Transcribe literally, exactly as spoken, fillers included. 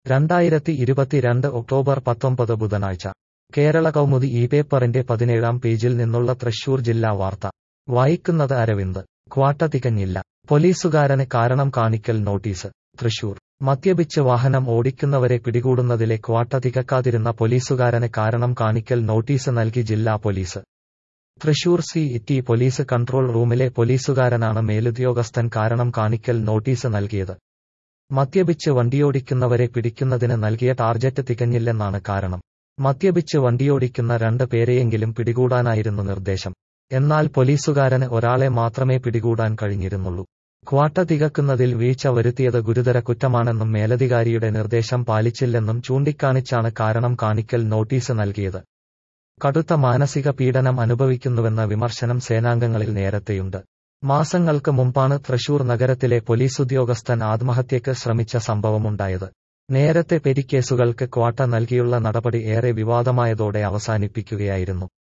രണ്ടായിരത്തി ഇരുപത്തിരണ്ട് ഒക്ടോബർ പത്തൊമ്പത് ബുധനാഴ്ച കേരള കൗമുദി ഈ പേപ്പറിന്റെ പതിനേഴാം പേജിൽ നിന്നുള്ള തൃശൂർ ജില്ലാ വാർത്ത വായിക്കുന്നത് അരവിന്ദ്. ക്വാട്ട തികഞ്ഞില്ല, പോലീസുകാരന് കാരണം കാണിക്കൽ നോട്ടീസ്. തൃശൂർ മദ്യപിച്ച് വാഹനം ഓടിക്കുന്നവരെ പിടികൂടുന്നതിലെ ക്വാട്ട തികക്കാതിരുന്ന പോലീസുകാരന് കാരണം കാണിക്കൽ നോട്ടീസ് നൽകി ജില്ലാ police. Thrissur C T police control റൂമിലെ പോലീസുകാരനാണ് മേലുദ്യോഗസ്ഥൻ കാരണം കാണിക്കൽ നോട്ടീസ് നൽകിയത്. മദ്യപിച്ച് വണ്ടിയോടിക്കുന്നവരെ പിടിക്കുന്നതിന് നൽകിയ ടാർജറ്റ് തികഞ്ഞില്ലെന്നാണ് കാരണം. മദ്യപിച്ച് വണ്ടിയോടിക്കുന്ന രണ്ട് പേരെയെങ്കിലും പിടികൂടാനായിരുന്നു നിർദ്ദേശം. എന്നാൽ പോലീസുകാരന് ഒരാളെ മാത്രമേ പിടികൂടാൻ കഴിഞ്ഞിരുന്നുള്ളൂ. ക്വാട്ട തികക്കുന്നതിൽ വീഴ്ച വരുത്തിയത് ഗുരുതര കുറ്റമാണെന്നും മേലധികാരിയുടെ നിർദ്ദേശം പാലിച്ചില്ലെന്നും ചൂണ്ടിക്കാണിച്ചാണ് കാരണം കാണിക്കൽ നോട്ടീസ് നൽകിയത്. കടുത്ത മാനസിക പീഡനം അനുഭവിക്കുന്നുവെന്ന വിമർശനം സേനാംഗങ്ങളിൽ നേരത്തെയുണ്ട്. മാസങ്ങൾക്ക് മുമ്പാണ് തൃശൂർ നഗരത്തിലെ പോലീസുദ്യോഗസ്ഥൻ ആത്മഹത്യയ്ക്ക് ശ്രമിച്ച സംഭവമുണ്ടായത്. നേരത്തെ പെരിക്കേസുകൾക്ക് ക്വാട്ട നൽകിയുള്ള നടപടി ഏറെ വിവാദമായതോടെ അവസാനിപ്പിക്കുകയായിരുന്നു.